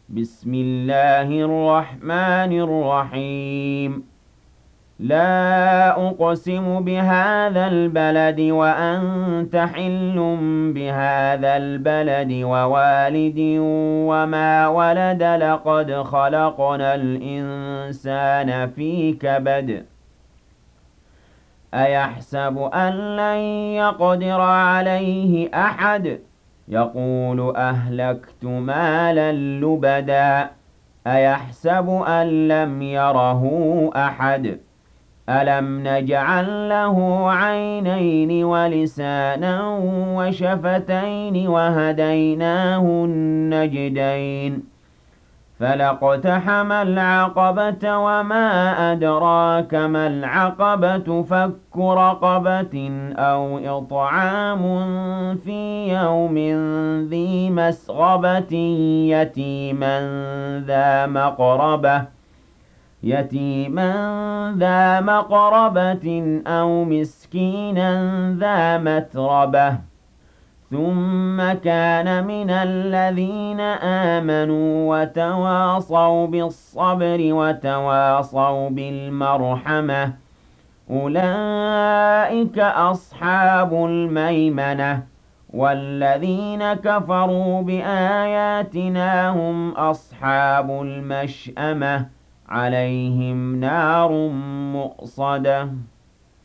بسم الله الرحمن الرحيم لا أقسم بهذا البلد وأنت حل بهذا البلد ووالد وما ولد لقد خلقنا الإنسان في كبد أيحسب أن لن يقدر عليه أحد يقول أهلكت مالا لبدا أيحسب أن لم يره أحد ألم نجعل له عينين ولسانا وشفتين وهديناه النجدين فلاقتحم العقبة وما أدراك ما العقبة فك رقبة أو إطعام في يوم ذي مسغبة يتيما ذا مقربة أو مسكينا ذا متربة ثم كان من الذين آمنوا وتواصوا بالصبر وتواصوا بالمرحمة أولئك أصحاب الميمنة والذين كفروا بآياتنا هم أصحاب المشأمة عليهم نار مؤصدة